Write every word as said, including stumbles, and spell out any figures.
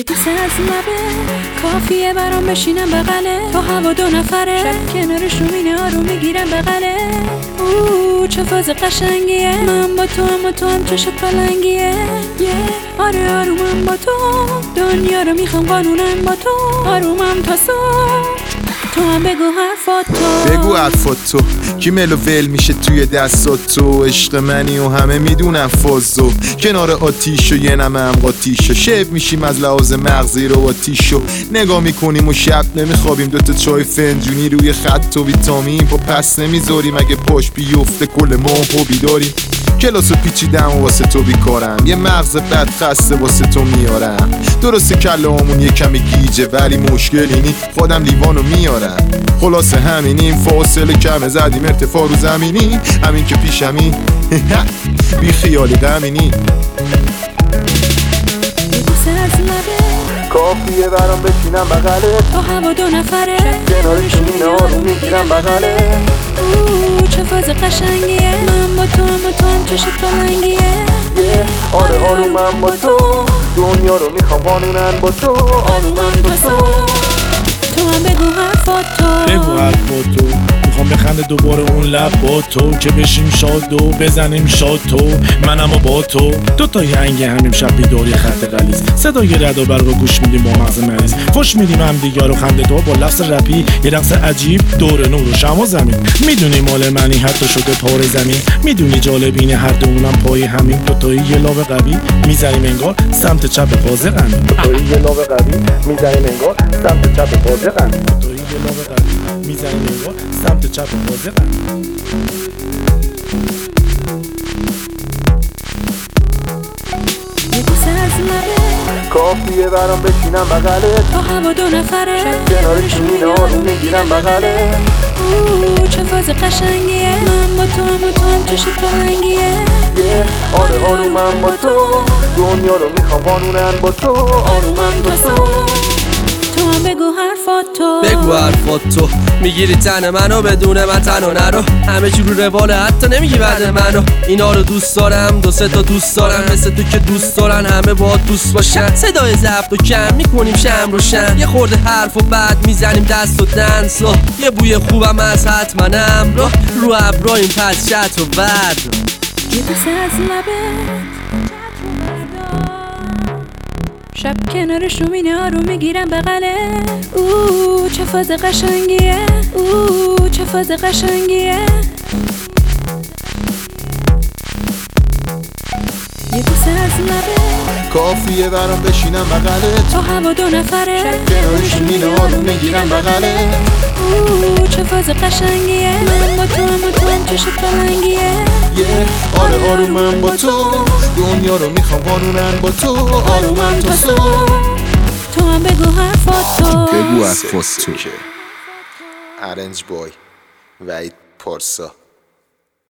بوسه از لبه کافیه برام بشینم بغله تو هوا دو نفره شب کنارش رو مینه آروم میگیرم بغله اوه چه فاز قشنگیه من با تو هم و تو هم چشت پلنگیه yeah. آره آرومم با تو دنیا رو میخوام قانونم با تو آرومم تا صبح تو هم بگو حرفاتو بگو حرفاتو کی ملو ول میشه توی دستات تو عشق منی و همه میدونم فازو کنار آتیشو یه نمه هم قاتیشو شب میشیم از لحاظ مغزی رو آتیشو نگاه میکنیم و شب نمیخوابیم دوتا چای فنجونی روی خط و ویتامین پا پس نمیذاریم اگه پاش بیفته کل ما پا بیداریم کلاسو پیچیدم و واسه تو بیکارم یه مغز بد خسته واسه تو میارم درسته کله همون یه کمی گیجه ولی مشکل اینی خودم لیوانو میارم خلاصه همینیم فاصله کم زدیم ارتفاع رو زمینی همین که پیشمی بی خیال غمینی کافیه برام بشینم بغله تو هوا دو نفره کنارش مینه آروم میگیرم بغله اوه چه فاز قشنگیه من با تو هم و تو هم چشت پلنگیه آره آرومم با تو دنیا رو میخوام قانونن با تو آرومم با تو تو هم بگو حرفاتو بگو حرفاتو میخوام بخنده دوباره اون لب با تو که بشیم شاد و بزنیم شاد تو منم و با تو دو تا ینگ همیم شب بیداری خط غلیظ صدای رد و برق گوش میدیم با مغز مریض فش میدیم هم دیگه رو خنده تو با لفظ رپی یه رقص عجیب دور نور و شما زمین میدونی مال منی حتی شده تار زمین میدونی جالبینه هر دومونم پای همین دو تایی یه لاو قوی میزنیم انگار سمت چپ پازه غمی دو تایی یه لاو قوی میزنیم انگار سمت چپ پازه غمی دو تایی یه لاو قوی میزنیم انگار سمت چپ پازه غمی کافیه برام بشینم بغله تو هوا دو نفره کنارش مینه آروم میگیرم بغله اوه چه فاز قشنگیه من با تو هم و تو هم چشت پلنگیه آره آرومم با تو دنیا رو میخوام قانونن با تو آرومم با تو تو هم بگو حرفاتو بگو حرفاتو میگیری تن منو بدون من تنو نرو همه چی رو رواله حتی نمیگی بعد منو اینا رو دوست دارم دو سه تا دوست دارم مثل تو که دوست دارن همه با دوست باشن صدای ضبط و کم میکنیم شم روشن یه خورده حرف و بعد میزنیم دست و دنس و یه بوی خوبم از حتمنم رو رو ابراهیم پس شط و ورد یه بوسه از لبه شب کنارش رو مینه آروم میگیرم بغله اوه چه فاز قشنگیه اوه چه فاز قشنگیه یه بوسه از لبه کافیه برام بشینم بغله تو هوا دو نفره کنارش مینه آروم میگیرم بغله اوه چه فاز قشنگیه من با تو هم و تو هم چشت پلنگیه آره آرومم با تو دنیا رو میخوام قانونن با تو آرومم تا صبح تو هم بگو حرفاتو بگو حرفاتو ارنج بای وحید پارسا